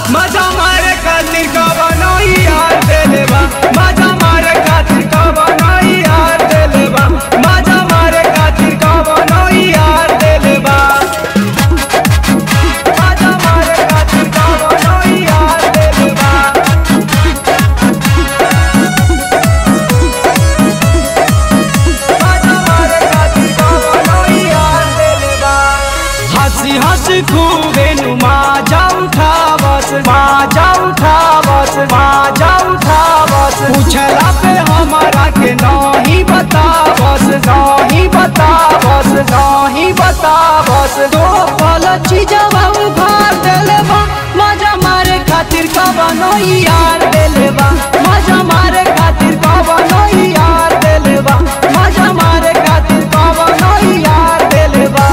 मजा मारे खातिर कवनो यार देले बा मजा मारे खातिर कवनो यार देले बा मजा मारे खातिर कवनो यार देले बा मजा मारे खातिर कवनो यार देले बा मजा मारे खातिर कवनो यार देले बा हंसी हंसी खूबे माजा उठावस पूछला पे हमारा के नहीं बतावस दो पल चीजवा उघार देले बा मजा मारे खातिर कवनो यार देले बा मजा मारे खातिर कवनो यार देले बा मजा मारे खातिर कवनो यार देले बा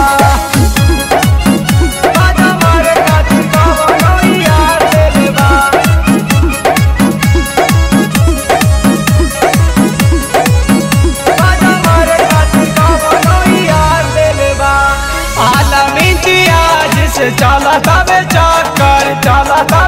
चला तबे चक्कर